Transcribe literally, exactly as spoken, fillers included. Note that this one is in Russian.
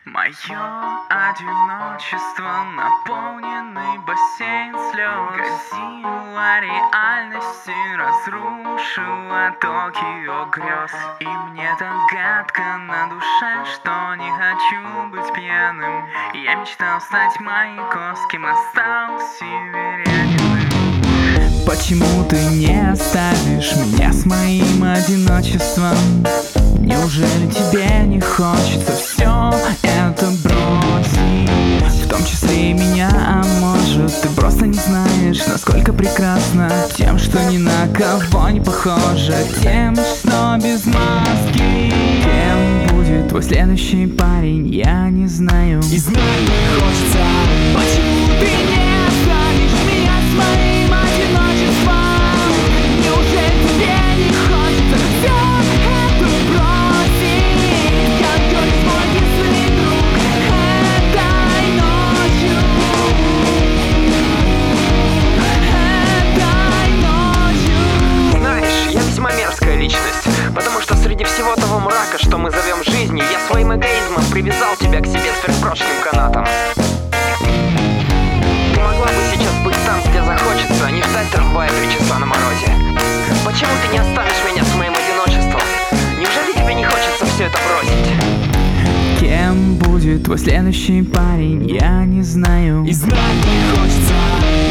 Мое одиночество, наполненный бассейн слез, грозила реальности, разрушила Токио грез. И мне так гадко на душе, что не хочу быть пьяным. Я мечтал стать Маяковским, а стал Северяниным. Почему ты не оставишь меня с моим одиночеством? Неужели тебе не хочется все это бросить? В том числе и меня, а может ты просто не знаешь, насколько прекрасно тем, что ни на кого не похоже, тем, что без маски. Кем будет твой следующий парень, я не знаю. И знать не хочется, почему ты не оставишь меня с моим одиночеством? Неужели тебе не хочется все это бросить? Как говорит мой единственный друг этой ночью, этой ночью. Знаешь, я весьма мерзкая личность, потому что среди всего того мрака, что мы зовем жизнью, я своим эгоизмом привязал тебя к себе сверхпрочным канатом. Ты могла бы сейчас быть там, где захочется, а не ждать трамвая три часа на морозе. Почему ты не оставишь меня с моим одиночеством? Неужели тебе не хочется все это бросить? Кем будет твой следующий парень, я не знаю. И знать не хочется,